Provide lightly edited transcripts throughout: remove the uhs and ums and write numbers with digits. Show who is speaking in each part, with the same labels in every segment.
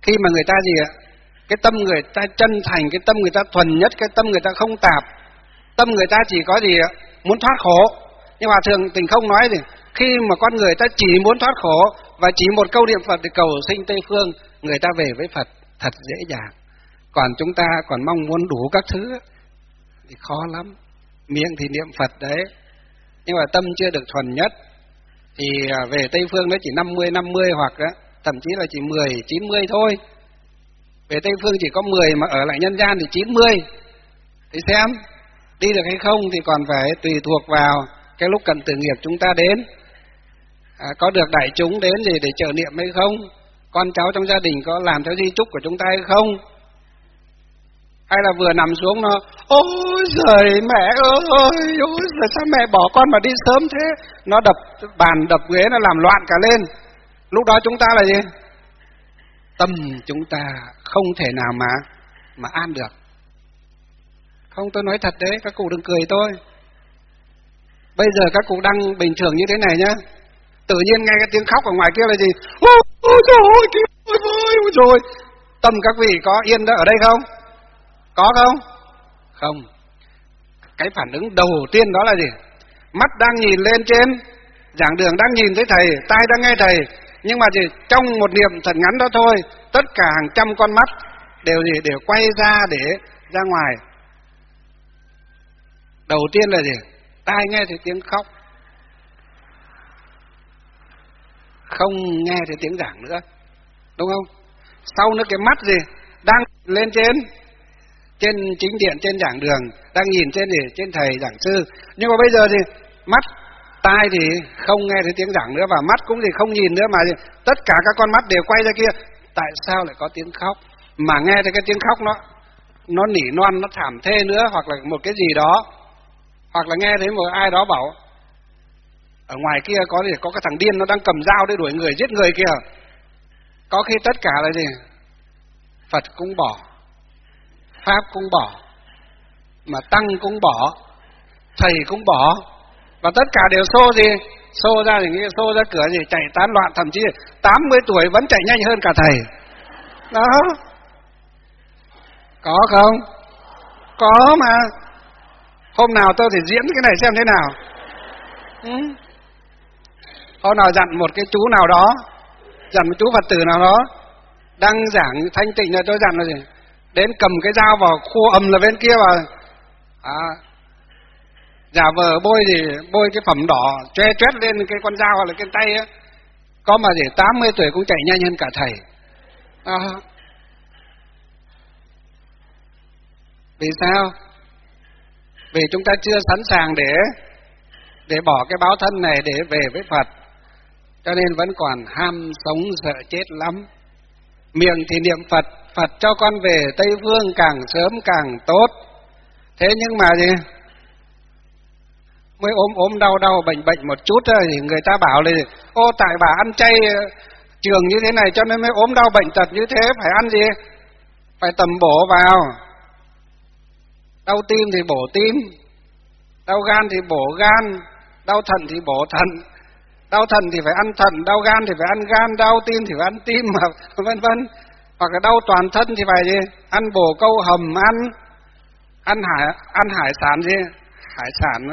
Speaker 1: Khi mà người ta gì ạ? Cái tâm người ta chân thành, cái tâm người ta thuần nhất, cái tâm người ta không tạp. Tâm người ta chỉ có gì ạ? Muốn thoát khổ. Nhưng Hòa Thượng Tình Không nói gì? Khi mà con người ta chỉ muốn thoát khổ và chỉ một câu niệm Phật để cầu sinh Tây Phương, người ta về với Phật thật dễ dàng. Còn chúng ta còn mong muốn đủ các thứ thì khó lắm. Miệng thì niệm Phật đấy, nhưng mà tâm chưa được thuần nhất thì về Tây Phương nó chỉ 50-50 hoặc đó, thậm chí là chỉ 10-90 thôi. Về Tây Phương chỉ có 10 mà ở lại nhân gian thì 90. Thì xem đi được hay không thì còn phải tùy thuộc vào cái lúc cận tử nghiệp chúng ta đến. Có được đại chúng đến gì để trợ niệm hay không? Con cháu trong gia đình có làm theo di chúc của chúng ta hay không? Hay là vừa nằm xuống nó ôi giời mẹ ơi, ôi giời sao mẹ bỏ con mà đi sớm thế? Nó đập bàn đập ghế, nó làm loạn cả lên. Lúc đó chúng ta là gì? Tâm chúng ta không thể nào mà an được. Không, tôi nói thật đấy, các cụ đừng cười tôi. Bây giờ các cụ đang bình thường như thế này nhá, tự nhiên nghe cái tiếng khóc ở ngoài kia là gì? Ôi trời ơi, kìa, ôi rồi. Tâm các vị có yên ở đây không? Có không? Không. Cái phản ứng đầu tiên đó là gì? Mắt đang nhìn lên trên giảng đường, đang nhìn thấy thầy, tai đang nghe thầy, nhưng mà gì? Trong một niệm thật ngắn đó thôi, tất cả hàng trăm con mắt đều gì? Đều quay ra để ra ngoài. Đầu tiên là gì? Tai nghe thấy tiếng khóc, không nghe thấy tiếng giảng nữa, đúng không? Sau nữa cái mắt gì? Đang lên trên chính điện, trên giảng đường, đang nhìn trên gì? Trên thầy giảng sư. Nhưng mà bây giờ thì mắt, tai thì không nghe thấy tiếng giảng nữa, và mắt cũng gì không nhìn nữa, mà gì? Tất cả các con mắt đều quay ra kia. Tại sao lại có tiếng khóc? Mà nghe thấy cái tiếng khóc nó nỉ non, nó thảm thê nữa, hoặc là một cái gì đó, hoặc là nghe thấy một ai đó bảo ở ngoài kia có gì, có cái thằng điên nó đang cầm dao để đuổi người, giết người kìa. Có khi tất cả là gì? Phật cũng bỏ, Pháp cũng bỏ, mà Tăng cũng bỏ, thầy cũng bỏ, và tất cả đều xô gì? Xô ra thì nghĩ xô ra cửa gì? Chạy tán loạn, thậm chí 80 tuổi vẫn chạy nhanh hơn cả thầy. Đó. Có không? Có mà. Hôm nào tôi thì diễn cái này xem thế nào. Hôm nào dặn một cái chú nào đó, dặn một chú Phật tử nào đó đang giảng thanh tịnh, là tôi dặn là gì? Đến cầm cái dao vào khua ầm là bên kia vào. Giả vờ bôi cái phẩm đỏ choe choét lên cái con dao hoặc là cái tay á. Có mà gì 80 tuổi cũng chạy nhanh hơn cả thầy. Vì sao? Vì chúng ta chưa sẵn sàng để bỏ cái báo thân này để về với Phật, cho nên vẫn còn ham sống sợ chết lắm. Miệng thì niệm Phật, Phật cho con về Tây Phương càng sớm càng tốt. Thế nhưng mà gì? Mới ốm đau bệnh một chút thôi thì người ta bảo là ô tại bà ăn chay trường như thế này cho nên mới ốm đau bệnh tật như thế, phải ăn gì? Phải tầm bổ vào. Đau tim thì bổ tim, đau gan thì bổ gan, đau thận thì bổ thận, đau thận thì phải ăn thận, đau gan thì phải ăn gan, đau tim thì phải ăn tim, vân vân. Hoặc là đau toàn thân thì phải gì? Ăn bổ câu hầm, ăn hải sản gì? Hải sản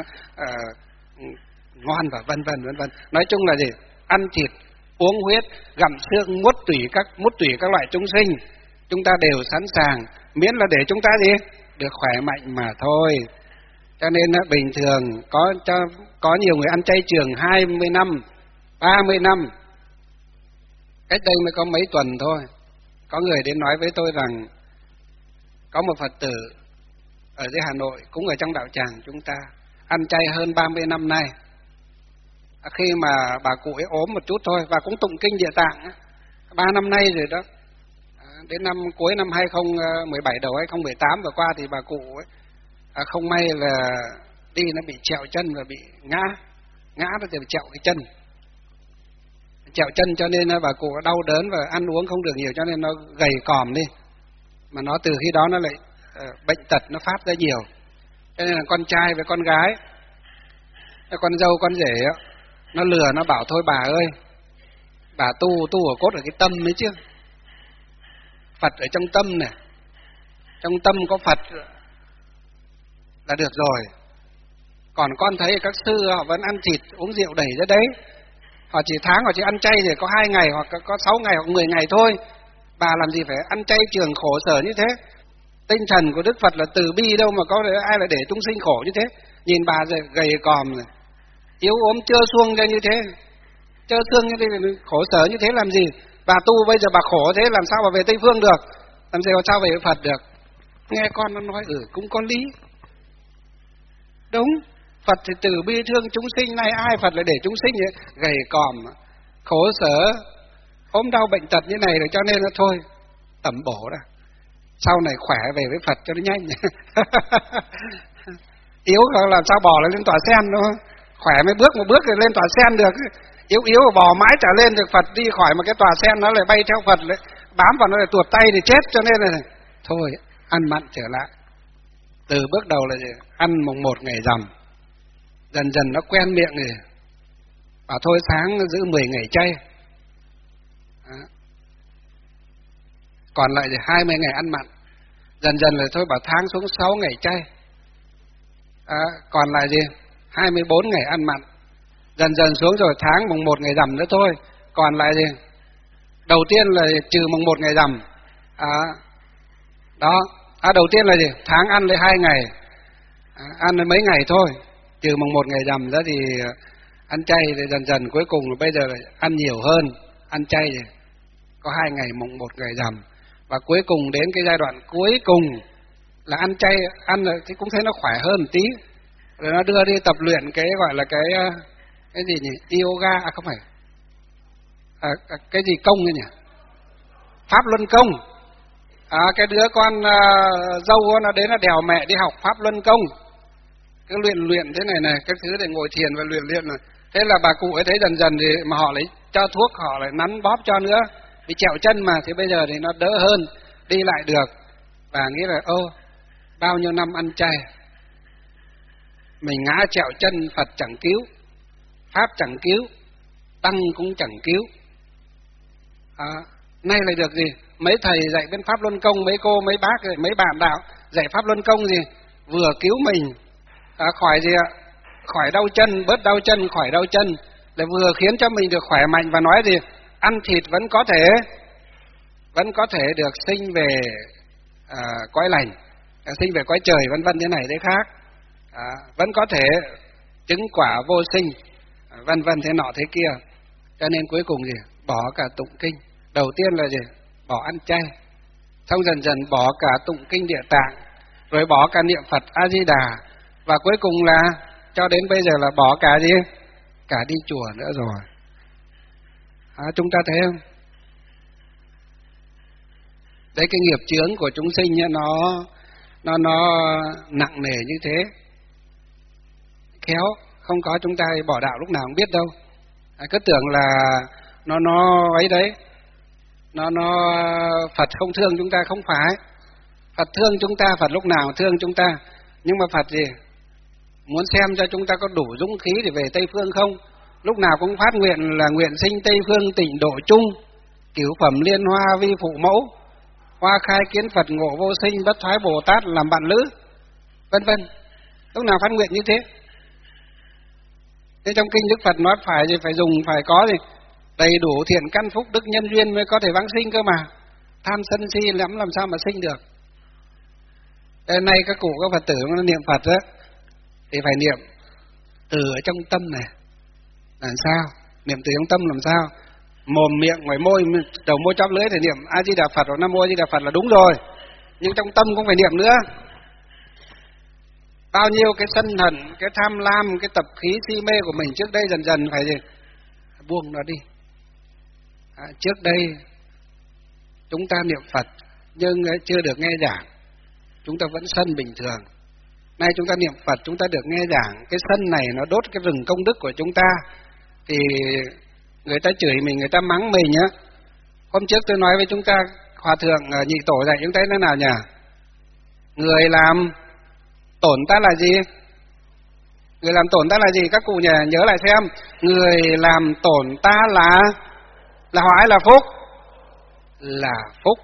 Speaker 1: ngon và vân vân. Nói chung là gì? Ăn thịt, uống huyết, gặm xương, mút tủy các loại chúng sinh, chúng ta đều sẵn sàng, miễn là để chúng ta gì? Được khỏe mạnh mà thôi. Cho nên bình thường có nhiều người ăn chay trường 20 năm, 30 năm. Cách đây mới có mấy tuần thôi, có người đến nói với tôi rằng có một Phật tử ở dưới Hà Nội, cũng ở trong đạo tràng chúng ta, ăn chay hơn 30 năm nay. Khi mà bà cụ ấy ốm một chút thôi, và cũng tụng kinh Địa Tạng 3 năm nay rồi đó. Đến cuối năm 2017 đầu 2018 vừa qua thì bà cụ ấy không may là đi nó bị trẹo chân và bị ngã nó thì trẹo cái chân. Trẹo chân cho nên bà cụ đau đớn và ăn uống không được nhiều, cho nên nó gầy còm đi. Mà nó từ khi đó nó lại bệnh tật nó phát ra nhiều. Cho nên là con trai với con gái, con dâu con rể nó lừa, nó bảo thôi bà ơi, bà tu ở cốt ở cái tâm ấy chứ. Phật ở trong tâm này, trong tâm có Phật là được rồi. Còn con thấy các sư họ vẫn ăn thịt uống rượu đẩy ra đấy, họ chỉ tháng họ chỉ ăn chay thì có 2 ngày hoặc có 6 ngày hoặc 10 ngày thôi. Bà làm gì phải ăn chay trường khổ sở như thế? Tinh thần của Đức Phật là từ bi đâu mà có ai lại để chúng sinh khổ như thế? Nhìn bà rồi gầy còm rồi, yếu ốm trơ xuông ra như thế, trơ xương như thế, khổ sở như thế làm gì? Bà tu bây giờ bà khổ thế làm sao mà về Tây Phương được? Làm sao về Phật được? Nghe con nó nói cũng có lý. Đúng, Phật thì từ bi thương chúng sinh, nay ai Phật lại để chúng sinh vậy? Gầy còm, khổ sở, ốm đau bệnh tật như này rồi, cho nên là thôi, tẩm bổ ra. Sau này khỏe về với Phật cho nó nhanh. Yếu làm sao bò lên tòa sen đúng không? Khỏe mới bước một bước rồi lên tòa sen được. Yếu bò mãi trở lên được, Phật đi khỏi mà cái tòa sen nó lại bay theo Phật, lại bám vào nó lại tuột tay thì chết. Cho nên là thôi, ăn mặn trở lại. Từ bước đầu là ăn mùng 1 ngày rằm, dần dần nó quen miệng rồi. Bảo thôi sáng giữ 10 ngày chay. Đó. Còn lại thì 20 ngày ăn mặn. Dần dần là thôi bảo tháng xuống 6 ngày chay. Còn lại gì? 24 ngày ăn mặn. Dần dần xuống rồi tháng mùng 1 ngày rằm nữa thôi. Còn lại gì? Đầu tiên là trừ mùng 1 ngày rằm. Đó. Đầu tiên là gì? Tháng ăn lấy 2 ngày. Ăn lấy mấy ngày thôi. Trừ mùng 1 ngày rằm ra thì ăn chay, thì dần dần cuối cùng bây giờ là ăn nhiều hơn. Ăn chay thì có 2 ngày mùng 1 ngày rằm. Và cuối cùng đến cái giai đoạn cuối cùng là ăn chay, ăn thì cũng thấy nó khỏe hơn một tí. Rồi nó đưa đi tập luyện cái gọi là cái gì nhỉ? Yoga, không phải. Cái gì công ấy nhỉ? Pháp Luân Công. Cái đứa con dâu nó đến nó đèo mẹ đi học Pháp Luân Công. Cái luyện thế này cái thứ để ngồi thiền và luyện này. Thế là bà cụ ấy thấy dần dần thì mà họ lấy cho thuốc, họ lại nắn bóp cho nữa. Vì trẹo chân mà, thì bây giờ thì nó đỡ hơn, đi lại được. Và nghĩ là bao nhiêu năm ăn chay, mình ngã trẹo chân, Phật chẳng cứu, Pháp chẳng cứu, Tăng cũng chẳng cứu. Nay lại được gì? Mấy thầy dạy bên Pháp Luân Công, mấy cô, mấy bác, mấy bạn đạo dạy Pháp Luân Công gì? Vừa cứu mình khỏi gì ạ? Khỏi đau chân, bớt đau chân, khỏi đau chân, lại vừa khiến cho mình được khỏe mạnh. Và nói gì? Ăn thịt vẫn có thể được sinh về cõi lành, sinh về cõi trời, vân vân thế này thế khác. Vẫn có thể chứng quả vô sinh, vân vân thế nọ thế kia. Cho nên cuối cùng gì? Bỏ cả tụng kinh. Đầu tiên là gì? Bỏ ăn chay. Xong dần dần bỏ cả tụng kinh Địa Tạng, rồi bỏ cả niệm Phật A Di Đà, và cuối cùng là cho đến bây giờ là bỏ cả gì? Cả đi chùa nữa rồi. Chúng ta thấy không? Đấy, cái nghiệp chướng của chúng sinh ấy, nó nặng nề như thế. Khéo không có chúng ta bỏ đạo lúc nào không biết đâu. Cứ tưởng là nó ấy đấy, nó Phật không thương chúng ta, không phải. Phật thương chúng ta, Phật lúc nào thương chúng ta. Nhưng mà Phật gì? Muốn xem cho chúng ta có đủ dũng khí để về Tây Phương không? Lúc nào cũng phát nguyện là nguyện sinh Tây Phương tịnh độ chung, cửu phẩm liên hoa vi phụ mẫu, hoa khai kiến Phật ngộ vô sinh, bất thoái Bồ Tát làm bạn lữ, vân vân. Lúc nào phát nguyện như thế? Thế trong kinh Đức Phật nói phải dùng, phải có gì? Đầy đủ thiện căn phúc đức nhân duyên mới có thể vãng sinh cơ mà. Tham sân si lắm làm sao mà sinh được? Hôm nay các cụ các Phật tử nó niệm Phật á, thì phải niệm từ ở trong tâm này. Làm sao? Niệm từ trong tâm làm sao? Mồm miệng ngoài môi, đầu môi chóp lưỡi thì niệm A Di Đà Phật hoặc Nam Mô A Di Đà Phật là đúng rồi. Nhưng trong tâm cũng phải niệm nữa. Bao nhiêu cái sân hận, cái tham lam, cái tập khí si mê của mình trước đây dần dần phải gì? Buông nó đi. Trước đây chúng ta niệm Phật nhưng chưa được nghe giảng, chúng ta vẫn sân bình thường. Nay chúng ta niệm Phật, chúng ta được nghe giảng, cái sân này nó đốt cái rừng công đức của chúng ta, thì người ta chửi mình, người ta mắng mình á. Hôm trước tôi nói với chúng ta, Hòa Thượng Nhị Tổ dạy chúng ta thế nào nhỉ? Người làm tổn ta là gì? Người làm tổn ta là gì? Các cụ nhớ lại xem. Người làm tổn ta là họa hay là phúc? Là phúc.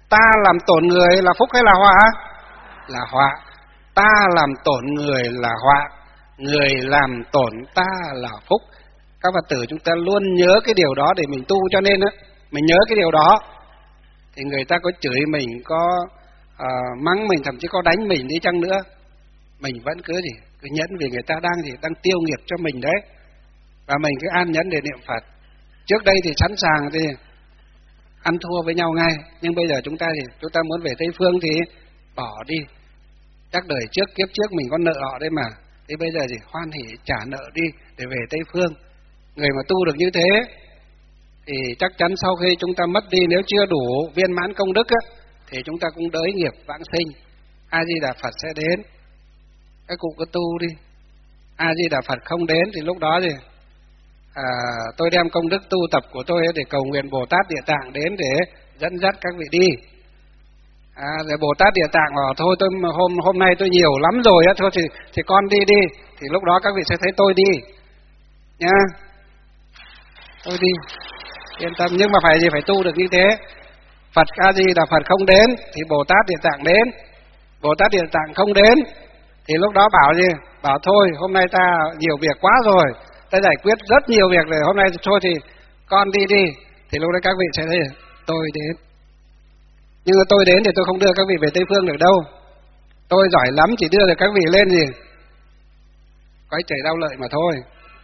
Speaker 1: Ta làm tổn người là phúc hay là họa? Là họa. Ta làm tổn người là họa, người làm tổn ta là phúc. Các Phật tử chúng ta luôn nhớ cái điều đó để mình tu, cho nên á, mình nhớ cái điều đó thì người ta có chửi mình, có mắng mình, thậm chí có đánh mình đi chăng nữa, mình vẫn cứ nhẫn, vì người ta đang tiêu nghiệp cho mình đấy, và mình cứ an nhẫn để niệm Phật. Trước đây thì sẵn sàng thì ăn thua với nhau ngay, nhưng bây giờ chúng ta muốn về Tây Phương thì bỏ đi. Chắc đời trước kiếp trước mình có nợ họ đấy mà, thì bây giờ thì hoan hỉ trả nợ đi để về Tây Phương. Người mà tu được như thế thì chắc chắn sau khi chúng ta mất đi, nếu chưa đủ viên mãn công đức á, thì chúng ta cũng đới nghiệp vãng sinh. A Di Đà Phật sẽ đến. Các cụ cứ tu đi. A Di Đà Phật không đến thì lúc đó thì tôi đem công đức tu tập của tôi để cầu nguyện Bồ Tát Địa Tạng đến để dẫn dắt các vị đi. Rồi Bồ Tát Địa Tạng bảo thôi tôi hôm nay tôi nhiều lắm rồi á, thôi thì con đi đi, thì lúc đó các vị sẽ thấy tôi đi nhá, tôi đi yên tâm. Nhưng mà phải tu được như thế. Phật A Di Đà Phật không đến thì Bồ Tát Địa Tạng đến, Bồ Tát Địa Tạng không đến thì lúc đó bảo gì? Bảo thôi hôm nay ta nhiều việc quá rồi, ta giải quyết rất nhiều việc rồi, hôm nay thôi thì con đi đi, thì lúc đó các vị sẽ thấy tôi đến. Nhưng mà tôi đến thì tôi không đưa các vị về Tây Phương được đâu. Tôi giỏi lắm chỉ đưa được các vị lên gì? Cõi trời đau lợi mà thôi.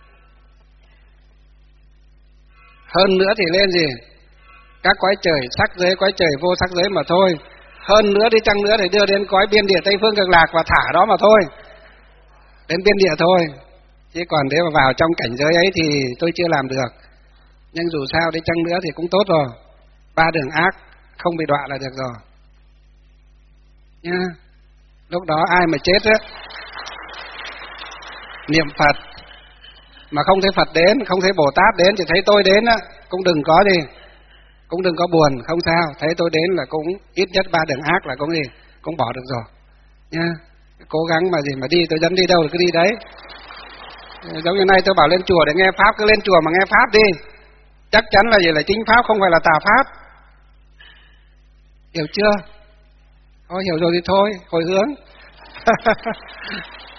Speaker 1: Hơn nữa thì lên gì? Các cõi trời sắc giới, cõi trời vô sắc giới mà thôi. Hơn nữa đi chăng nữa thì đưa đến cõi biên địa Tây Phương Cực Lạc và thả đó mà thôi. Đến biên địa thôi. Chứ còn nếu mà vào trong cảnh giới ấy thì tôi chưa làm được. Nhưng dù sao đi chăng nữa thì cũng tốt rồi. 3 đường ác không bị đọa là được rồi nha. Lúc đó ai mà chết á, niệm Phật mà không thấy Phật đến, không thấy Bồ Tát đến, chỉ thấy tôi đến á, cũng đừng có gì, cũng đừng có buồn, không sao. Thấy tôi đến là cũng ít nhất 3 đường ác là cũng bỏ được rồi nha. Cố gắng mà đi, tôi dẫn đi đâu thì cứ đi đấy. Giống như nay tôi bảo lên chùa để nghe Pháp, cứ lên chùa mà nghe Pháp đi. Chắc chắn là gì, là chính Pháp không phải là tà Pháp. Hiểu chưa? Thôi hiểu rồi thì thôi, hồi hướng.